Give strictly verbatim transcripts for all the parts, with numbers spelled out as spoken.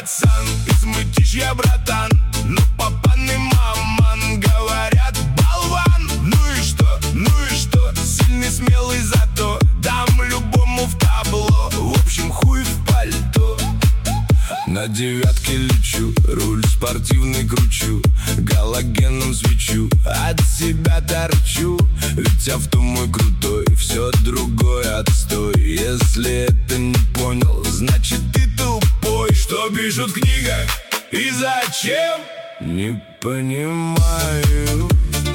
пацан, из Мытища, братан. Но папан и маман говорят: болван. Ну и что, ну и что, сильный, смелый, зато дам любому в табло. В общем, хуй в пальто. На девятке лечу, руль спортивный кручу, галогеном свечу, от себя торчу. Ведь авто мой крутой, все другое отстой. Если это не понял, значит ты тупой. Что пишут в книгах и зачем, не понимаю.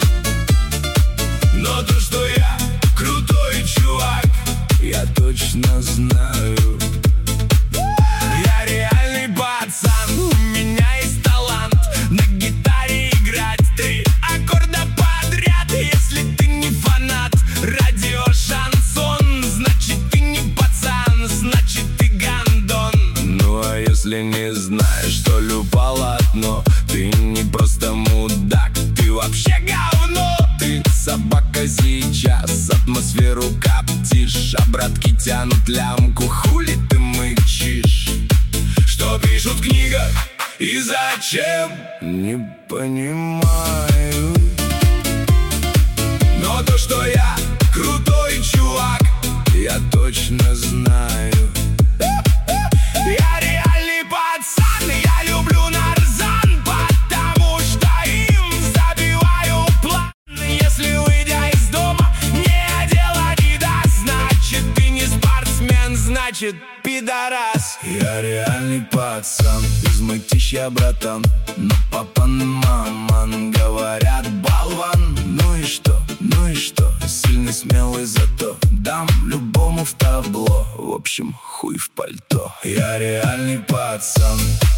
Но то, что я крутой чувак, я точно знаю. Я реальный пацан, у меня есть талант на гитаре играть три аккорда подряд. Если ты не фанат радио шансон, значит ты не пацан, значит ты гандон. Ну а если не знаешь, что полотно, ты не просто мудак, ты вообще говно. Ты собака сейчас, атмосферу коптишь, а братки тянут лямку, хули ты мычишь. Что пишут в книгах и зачем, не понимаю. Но то, что я крутой чувак, я точно знаю. Я реальный пацан, я люблю нарзан, потому что им забиваю план. Если, выйдя из дома, не одел адидас, значит ты не спортсмен, значит пидорас. Я реальный пацан, из Мытища, братан. Но папан и маман говорят: болван. Ну и что, ну и что, сильный, смелый, зато дам любому в табло. В общем, хуй в пальто. Я реальный пацан.